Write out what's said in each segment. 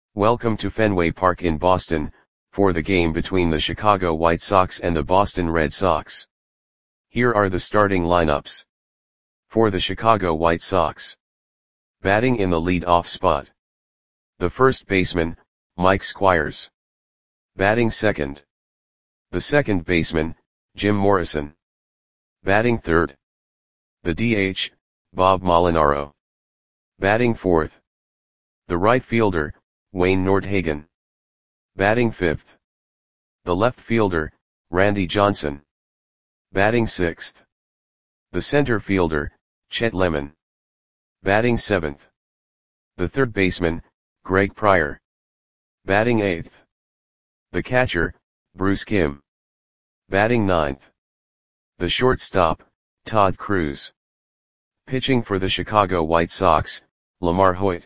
Welcome to Fenway Park in Boston, for the game between the Chicago White Sox and the Boston Red Sox. Here are the starting lineups. For the Chicago White Sox. Batting in the lead-off spot. The first baseman, Mike Squires. Batting second. The second baseman, Jim Morrison. Batting third. The DH, Bob Molinaro. Batting fourth. The right fielder, Wayne Nordhagen. Batting fifth. The left fielder, Randy Johnson. Batting sixth. The center fielder, Chet Lemon. Batting seventh. The third baseman, Greg Pryor. Batting eighth. The catcher, Bruce Kim. Batting ninth. The shortstop, Todd Cruz. Pitching for the Chicago White Sox, Lamar Hoyt.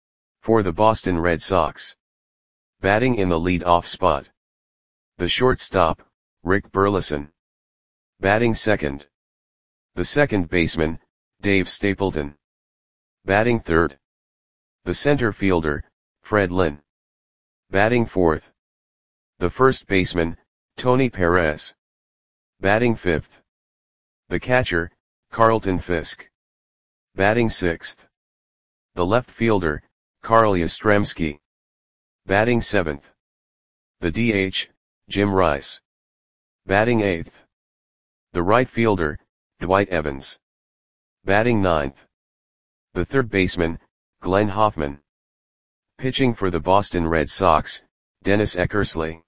For the Boston Red Sox. Batting in the lead-off spot. The shortstop, Rick Burleson. Batting second. The second baseman, Dave Stapleton. Batting third. The center fielder, Fred Lynn. Batting fourth. The first baseman, Tony Perez. Batting fifth. The catcher, Carlton Fisk. Batting sixth. The left fielder, Carl Yastrzemski. Batting seventh. The DH, Jim Rice. Batting eighth. The right fielder, Dwight Evans. Batting ninth. The third baseman, Glenn Hoffman. Pitching for the Boston Red Sox, Dennis Eckersley.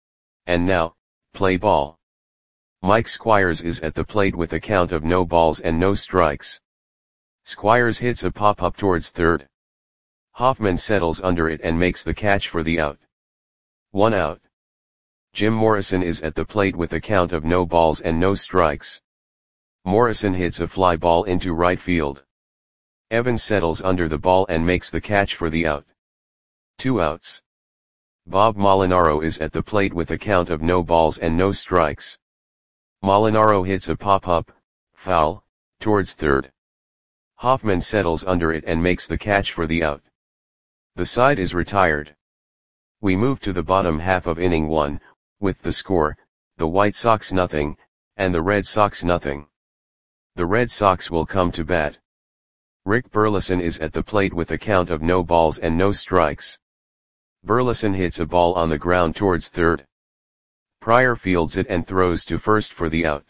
And now, play ball. Mike Squires is at the plate with a count of no balls and no strikes. Squires hits a pop-up towards third. Hoffman settles under it and makes the catch for the out. 1 out. Jim Morrison is at the plate with a count of no balls and no strikes. Morrison hits a fly ball into right field. Evans settles under the ball and makes the catch for the out. 2 outs. Bob Molinaro is at the plate with a count of no balls and no strikes. Molinaro hits a pop-up, foul, towards third. Hoffman settles under it and makes the catch for the out. The side is retired. We move to the bottom half of inning 1, with the score, the White Sox nothing, and the Red Sox nothing. The Red Sox will come to bat. Rick Burleson is at the plate with a count of no balls and no strikes. Burleson hits a ball on the ground towards third. Pryor fields it and throws to first for the out.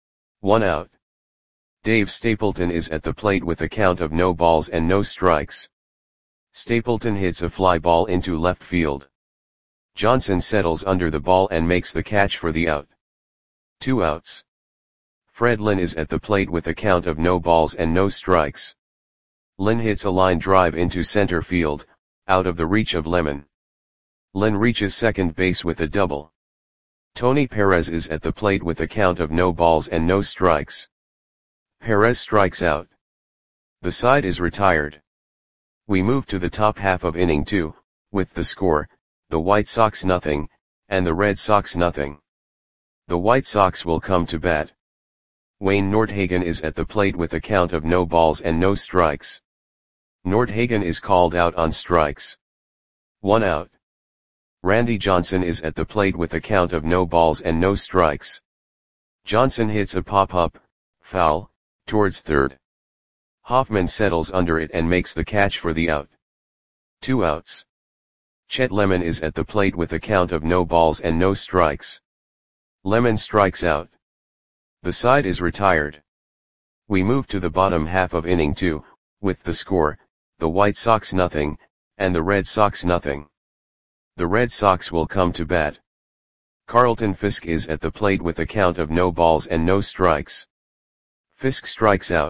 1 out. Dave Stapleton is at the plate with a count of no balls and no strikes. Stapleton hits a fly ball into left field. Johnson settles under the ball and makes the catch for the out. 2 outs. Fred Lynn is at the plate with a count of no balls and no strikes. Lynn hits a line drive into center field, out of the reach of Lemon. Lynn reaches second base with a double. Tony Perez is at the plate with a count of no balls and no strikes. Perez strikes out. The side is retired. We move to the top half of inning 2, with the score, the White Sox nothing, and the Red Sox nothing. The White Sox will come to bat. Wayne Nordhagen is at the plate with a count of no balls and no strikes. Nordhagen is called out on strikes. 1 out. Randy Johnson is at the plate with a count of no balls and no strikes. Johnson hits a pop-up, foul, towards third. Hoffman settles under it and makes the catch for the out. 2 outs. Chet Lemon is at the plate with a count of no balls and no strikes. Lemon strikes out. The side is retired. We move to the bottom half of inning 2, with the score, the White Sox nothing, and the Red Sox nothing. The Red Sox will come to bat. Carlton Fisk is at the plate with a count of no balls and no strikes. Fisk strikes out.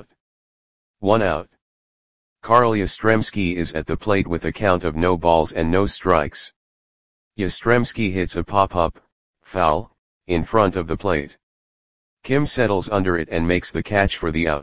1 out. Carl Yastrzemski is at the plate with a count of no balls and no strikes. Yastrzemski hits a pop-up, foul, in front of the plate. Kim settles under it and makes the catch for the out.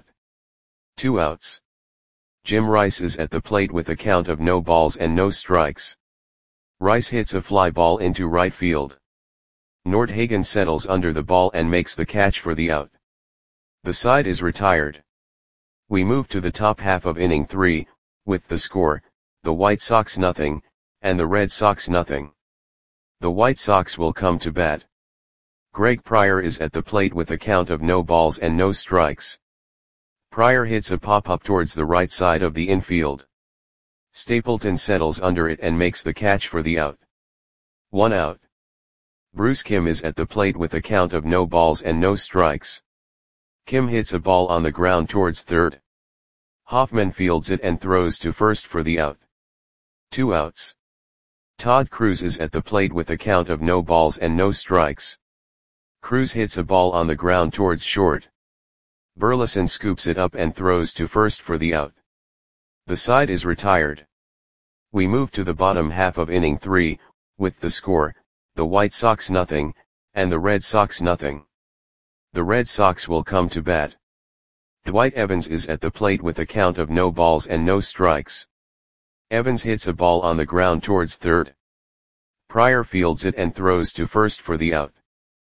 2 outs. Jim Rice is at the plate with a count of no balls and no strikes. Rice hits a fly ball into right field. Nordhagen settles under the ball and makes the catch for the out. The side is retired. We move to the top half of inning 3, with the score, the White Sox nothing, and the Red Sox nothing. The White Sox will come to bat. Greg Pryor is at the plate with a count of no balls and no strikes. Pryor hits a pop-up towards the right side of the infield. Stapleton settles under it and makes the catch for the out. 1 out. Bruce Kim is at the plate with a count of no balls and no strikes. Kim hits a ball on the ground towards third. Hoffman fields it and throws to first for the out. 2 outs. Todd Cruz is at the plate with a count of no balls and no strikes. Cruz hits a ball on the ground towards short. Burleson scoops it up and throws to first for the out. The side is retired. We move to the bottom half of inning 3, with the score, the White Sox nothing, and the Red Sox nothing. The Red Sox will come to bat. Dwight Evans is at the plate with a count of no balls and no strikes. Evans hits a ball on the ground towards third. Pryor fields it and throws to first for the out.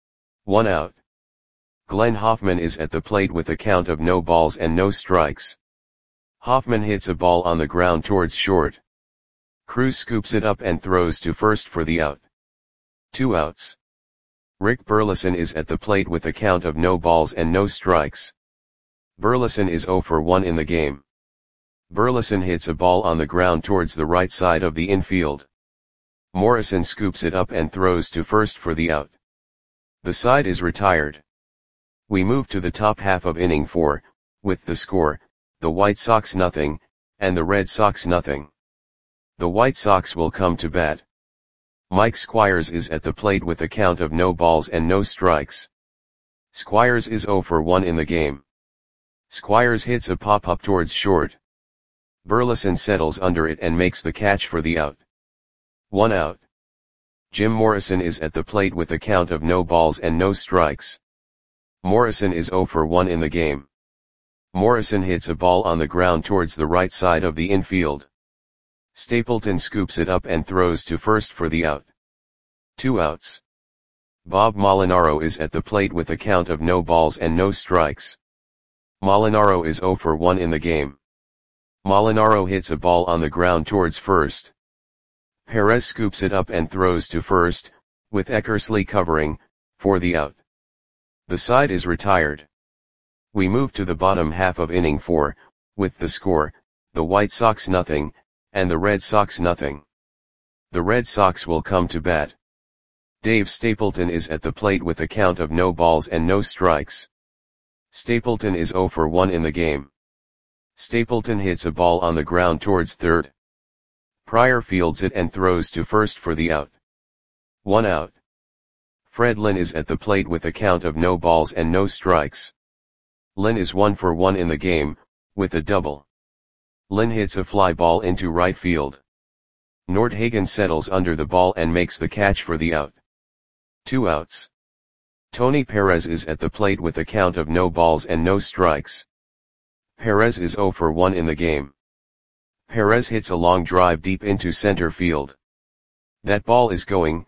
1 out. Glenn Hoffman is at the plate with a count of no balls and no strikes. Hoffman hits a ball on the ground towards short. Cruz scoops it up and throws to first for the out. 2 outs. Rick Burleson is at the plate with a count of no balls and no strikes. Burleson is 0 for 1 in the game. Burleson hits a ball on the ground towards the right side of the infield. Morrison scoops it up and throws to first for the out. The side is retired. We move to the top half of inning 4, with the score, the White Sox nothing, and the Red Sox nothing. The White Sox will come to bat. Mike Squires is at the plate with a count of no balls and no strikes. Squires is 0 for 1 in the game. Squires hits a pop-up towards short. Burleson settles under it and makes the catch for the out. 1 out. Jim Morrison is at the plate with a count of no balls and no strikes. Morrison is 0 for 1 in the game. Morrison hits a ball on the ground towards the right side of the infield. Stapleton scoops it up and throws to first for the out. 2 outs. Bob Molinaro is at the plate with a count of no balls and no strikes. Molinaro is 0 for 1 in the game. Molinaro hits a ball on the ground towards first. Perez scoops it up and throws to first, with Eckersley covering, for the out. The side is retired. We move to the bottom half of inning 4, with the score, the White Sox nothing, and the Red Sox nothing. The Red Sox will come to bat. Dave Stapleton is at the plate with a count of no balls and no strikes. Stapleton is 0 for 1 in the game. Stapleton hits a ball on the ground towards third. Pryor fields it and throws to first for the out. 1 out. Fred Lynn is at the plate with a count of no balls and no strikes. Lynn is 1 for 1 in the game, with a double. Lynn hits a fly ball into right field. Nordhagen settles under the ball and makes the catch for the out. 2 outs. Tony Perez is at the plate with a count of no balls and no strikes. Perez is 0 for 1 in the game. Perez hits a long drive deep into center field. That ball is gone.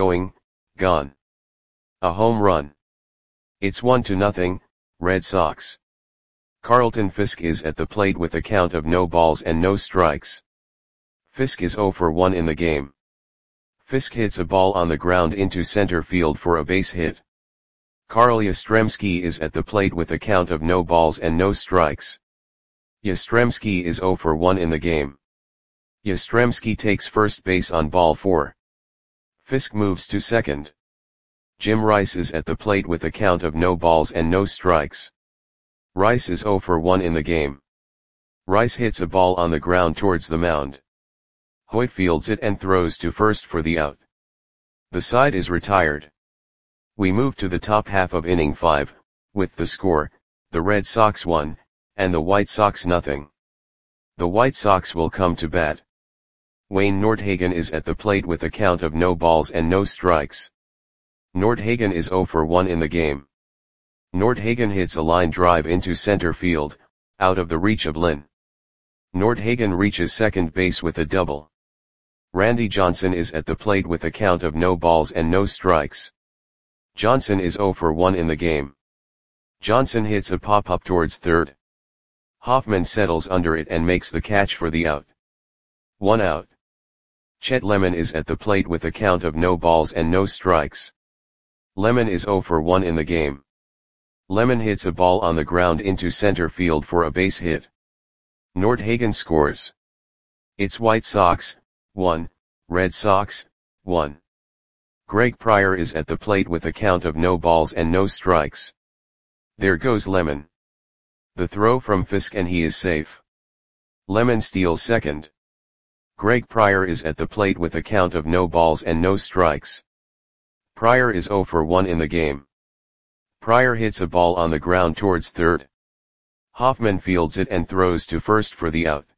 A home run. It's 1-0, Red Sox. Carlton Fisk is at the plate with a count of no balls and no strikes. Fisk is 0 for 1 in the game. Fisk hits a ball on the ground into center field for a base hit. Carl Yastrzemski is at the plate with a count of no balls and no strikes. Yastrzemski is 0 for 1 in the game. Yastrzemski takes first base on ball 4. Fisk moves to second. Jim Rice is at the plate with a count of no balls and no strikes. Rice is 0 for 1 in the game. Rice hits a ball on the ground towards the mound. Hoyt fields it and throws to first for the out. The side is retired. We move to the top half of inning 5, with the score, the Red Sox 1, and the White Sox nothing. The White Sox will come to bat. Wayne Nordhagen is at the plate with a count of no balls and no strikes. Nordhagen is 0 for 1 in the game. Nordhagen hits a line drive into center field, out of the reach of Lynn. Nordhagen reaches second base with a double. Randy Johnson is at the plate with a count of no balls and no strikes. Johnson is 0 for 1 in the game. Johnson hits a pop-up towards third. Hoffman settles under it and makes the catch for the out. 1 out. Chet Lemon is at the plate with a count of no balls and no strikes. Lemon is 0 for 1 in the game. Lemon hits a ball on the ground into center field for a base hit. Nordhagen scores. It's White Sox, 1, Red Sox, 1. Greg Pryor is at the plate with a count of no balls and no strikes. There goes Lemon. The throw from Fisk and he is safe. Lemon steals second. Greg Pryor is at the plate with a count of no balls and no strikes. Pryor is 0 for 1 in the game. Pryor hits a ball on the ground towards third. Hoffman fields it and throws to first for the out.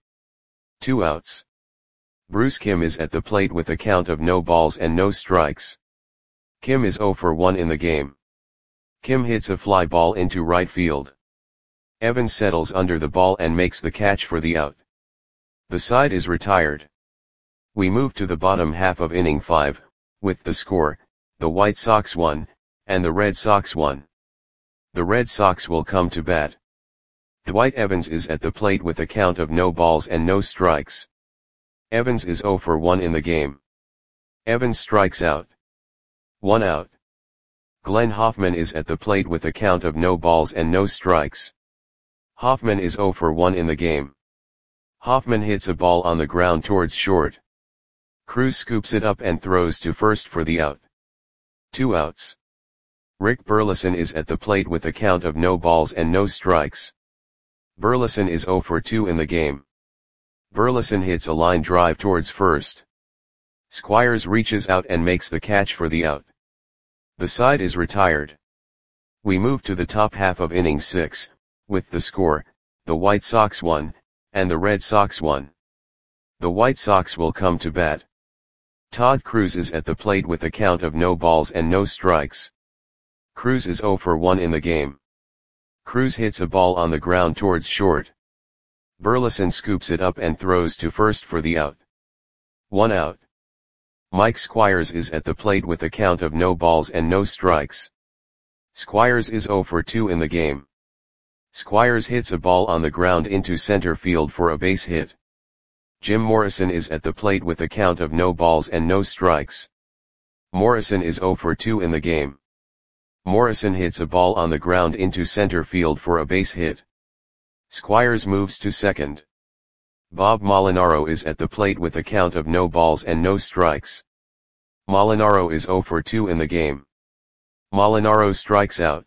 2 outs. Bruce Kim is at the plate with a count of no balls and no strikes. Kim is 0 for 1 in the game. Kim hits a fly ball into right field. Evans settles under the ball and makes the catch for the out. The side is retired. We move to the bottom half of inning 5, with the score, the White Sox 1, and the Red Sox 1. The Red Sox will come to bat. Dwight Evans is at the plate with a count of no balls and no strikes. Evans is 0 for 1 in the game. Evans strikes out. 1 out. Glenn Hoffman is at the plate with a count of no balls and no strikes. Hoffman is 0 for 1 in the game. Hoffman hits a ball on the ground towards short. Cruz scoops it up and throws to first for the out. 2 outs. Rick Burleson is at the plate with a count of no balls and no strikes. Burleson is 0 for 2 in the game. Burleson hits a line drive towards first. Squires reaches out and makes the catch for the out. The side is retired. We move to the top half of inning 6, with the score, the White Sox 1, and the Red Sox 1. The White Sox will come to bat. Todd Cruz is at the plate with a count of no balls and no strikes. Cruz is 0 for 1 in the game. Cruz hits a ball on the ground towards short. Burleson scoops it up and throws to first for the out. 1 out. Mike Squires is at the plate with a count of no balls and no strikes. Squires is 0 for 2 in the game. Squires hits a ball on the ground into center field for a base hit. Jim Morrison is at the plate with a count of no balls and no strikes. Morrison is 0 for 2 in the game. Morrison hits a ball on the ground into center field for a base hit. Squires moves to second. Bob Molinaro is at the plate with a count of no balls and no strikes. Molinaro is 0 for 2 in the game. Molinaro strikes out.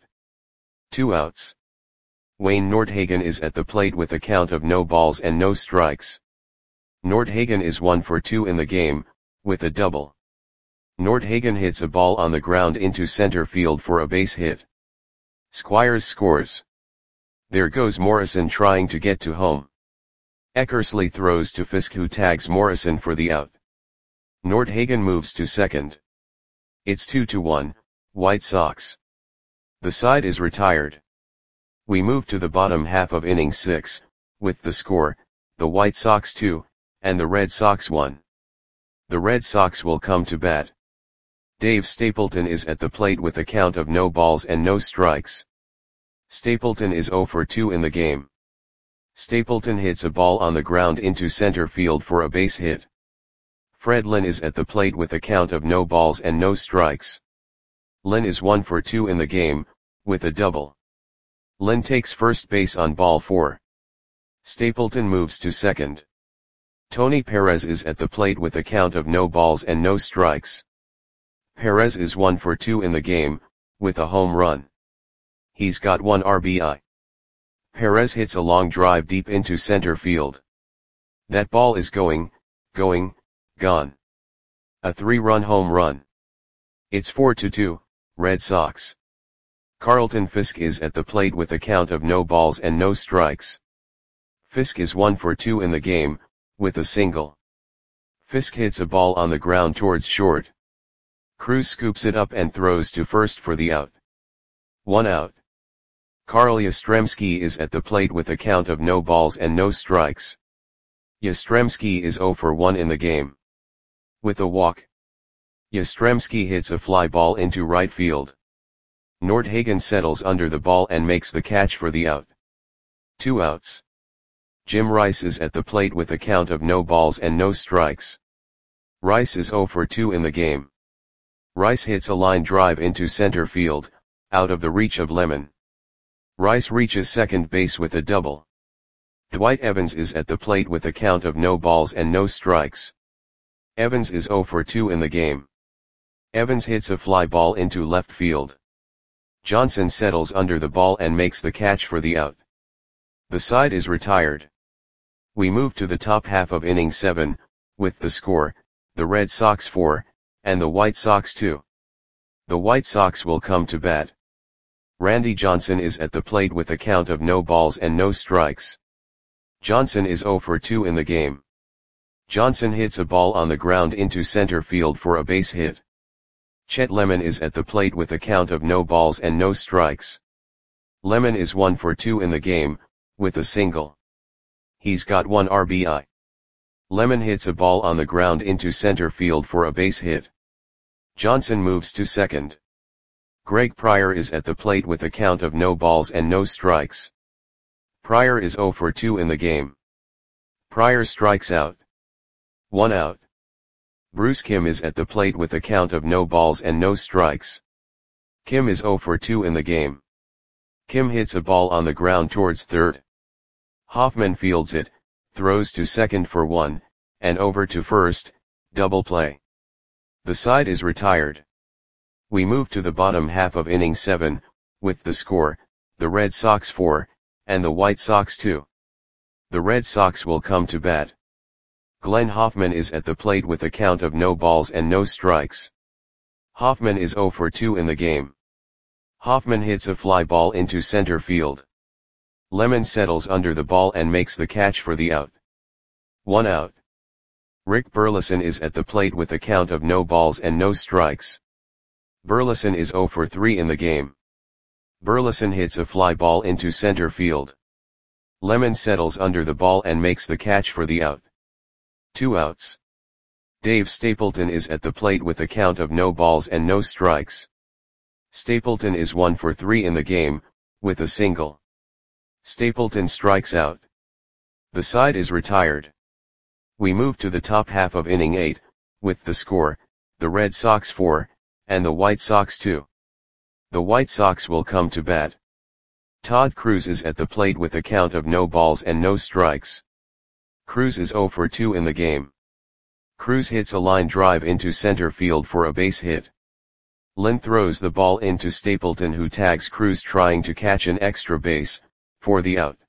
2 outs. Wayne Nordhagen is at the plate with a count of no balls and no strikes. Nordhagen is 1 for 2 in the game, with a double. Nordhagen hits a ball on the ground into center field for a base hit. Squires scores. There goes Morrison trying to get to home. Eckersley throws to Fisk who tags Morrison for the out. Nordhagen moves to second. It's 2-1, White Sox. The side is retired. We move to the bottom half of inning 6, with the score, the White Sox 2, and the Red Sox 1. The Red Sox will come to bat. Dave Stapleton is at the plate with a count of no balls and no strikes. Stapleton is 0 for 2 in the game. Stapleton hits a ball on the ground into center field for a base hit. Fred Lynn is at the plate with a count of no balls and no strikes. Lynn is 1 for 2 in the game, with a double. Lynn takes first base on ball 4. Stapleton moves to second. Tony Perez is at the plate with a count of no balls and no strikes. Perez is 1 for 2 in the game, with a home run. He's got 1 RBI. Perez hits a long drive deep into center field. That ball is gone. A 3-run home run. It's 4-2, Red Sox. Carlton Fisk is at the plate with a count of no balls and no strikes. Fisk is 1 for 2 in the game, with a single. Fisk hits a ball on the ground towards short. Cruz scoops it up and throws to first for the out. 1 out. Carl Yastrzemski is at the plate with a count of no balls and no strikes. Yastrzemski is 0 for 1 in the game. With a walk. Yastrzemski hits a fly ball into right field. Nordhagen settles under the ball and makes the catch for the out. 2 outs. Jim Rice is at the plate with a count of no balls and no strikes. Rice is 0 for 2 in the game. Rice hits a line drive into center field, out of the reach of Lemon. Rice reaches second base with a double. Dwight Evans is at the plate with a count of no balls and no strikes. Evans is 0 for 2 in the game. Evans hits a fly ball into left field. Johnson settles under the ball and makes the catch for the out. The side is retired. We move to the top half of inning 7, with the score, the Red Sox 4, and the White Sox 2. The White Sox will come to bat. Randy Johnson is at the plate with a count of no balls and no strikes. Johnson is 0 for 2 in the game. Johnson hits a ball on the ground into center field for a base hit. Chet Lemon is at the plate with a count of no balls and no strikes. Lemon is 1 for 2 in the game, with a single. He's got 1 RBI. Lemon hits a ball on the ground into center field for a base hit. Johnson moves to second. Greg Pryor is at the plate with a count of no balls and no strikes. Pryor is 0 for 2 in the game. Pryor strikes out. 1 out. Bruce Kim is at the plate with a count of no balls and no strikes. Kim is 0 for 2 in the game. Kim hits a ball on the ground towards third. Hoffman fields it, throws to second for 1, and over to first, double play. The side is retired. We move to the bottom half of inning 7, with the score, the Red Sox 4, and the White Sox 2. The Red Sox will come to bat. Glenn Hoffman is at the plate with a count of no balls and no strikes. Hoffman is 0 for 2 in the game. Hoffman hits a fly ball into center field. Lemon settles under the ball and makes the catch for the out. 1 out. Rick Burleson is at the plate with a count of no balls and no strikes. Burleson is 0 for 3 in the game. Burleson hits a fly ball into center field. Lemon settles under the ball and makes the catch for the out. 2 outs. Dave Stapleton is at the plate with a count of no balls and no strikes. Stapleton is 1 for 3 in the game, with a single. Stapleton strikes out. The side is retired. We move to the top half of inning 8, with the score, the Red Sox 4, and the White Sox 2. The White Sox will come to bat. Todd Cruz is at the plate with a count of no balls and no strikes. Cruz is 0 for 2 in the game. Cruz hits a line drive into center field for a base hit. Lynn throws the ball into Stapleton, who tags Cruz trying to catch an extra base, for the out.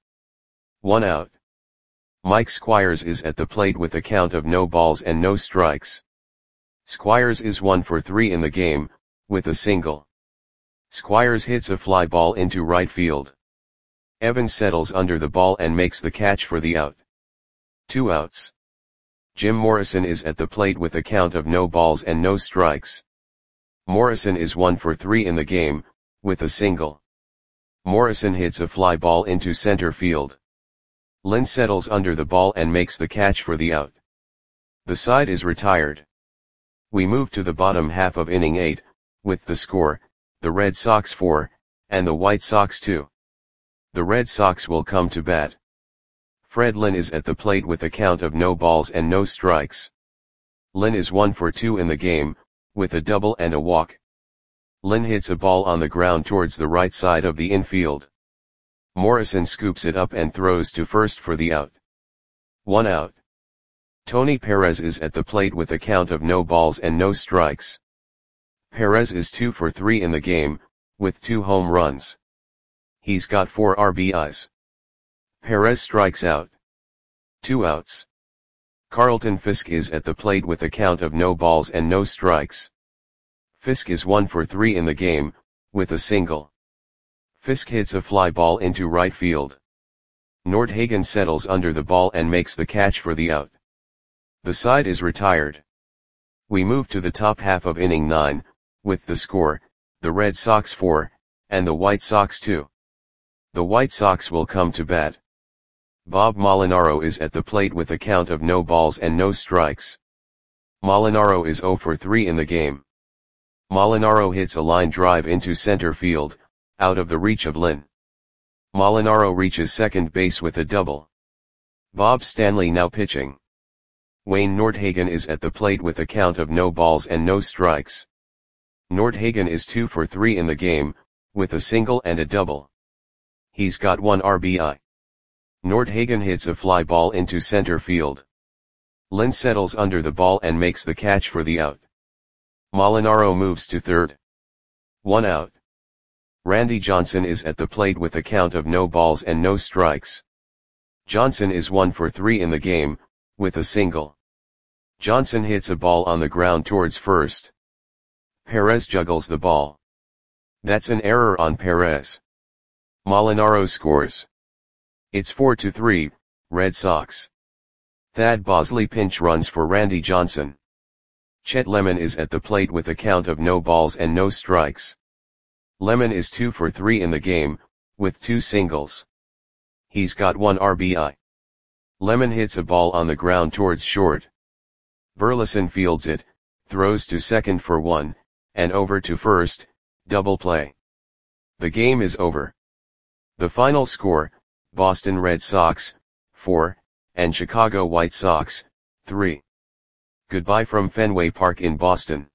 1 out. Mike Squires is at the plate with a count of no balls and no strikes. Squires is 1 for 3 in the game, with a single. Squires hits a fly ball into right field. Evans settles under the ball and makes the catch for the out. 2 outs. Jim Morrison is at the plate with a count of no balls and no strikes. Morrison is 1 for 3 in the game, with a single. Morrison hits a fly ball into center field. Lynn settles under the ball and makes the catch for the out. The side is retired. We move to the bottom half of inning 8, with the score, the Red Sox 4, and the White Sox 2. The Red Sox will come to bat. Fred Lynn is at the plate with a count of no balls and no strikes. Lynn is 1 for 2 in the game, with a double and a walk. Lynn hits a ball on the ground towards the right side of the infield. Morrison scoops it up and throws to first for the out. 1 out. Tony Perez is at the plate with a count of no balls and no strikes. Perez is 2 for 3 in the game, with 2 home runs. He's got 4 RBIs. Perez strikes out. 2 outs. Carlton Fisk is at the plate with a count of no balls and no strikes. Fisk is 1 for 3 in the game, with a single. Fisk hits a fly ball into right field. Nordhagen settles under the ball and makes the catch for the out. The side is retired. We move to the top half of inning 9, with the score, the Red Sox 4, and the White Sox 2. The White Sox will come to bat. Bob Molinaro is at the plate with a count of no balls and no strikes. Molinaro is 0 for 3 in the game. Molinaro hits a line drive into center field, out of the reach of Lynn. Molinaro reaches second base with a double. Bob Stanley now pitching. Wayne Nordhagen is at the plate with a count of no balls and no strikes. Nordhagen is 2 for 3 in the game, with a single and a double. He's got 1 RBI. Nordhagen hits a fly ball into center field. Lynn settles under the ball and makes the catch for the out. Molinaro moves to third. 1 out. Randy Johnson is at the plate with a count of no balls and no strikes. Johnson is 1 for 3 in the game, with a single. Johnson hits a ball on the ground towards first. Perez juggles the ball. That's an error on Perez. Molinaro scores. It's 4-3, Red Sox. Thad Bosley pinch runs for Randy Johnson. Chet Lemon is at the plate with a count of no balls and no strikes. Lemon is 2 for 3 in the game, with 2 singles. He's got 1 RBI. Lemon hits a ball on the ground towards short. Burleson fields it, throws to second for 1, and over to first, double play. The game is over. The final score, Boston Red Sox, 4, and Chicago White Sox, 3. Goodbye from Fenway Park in Boston.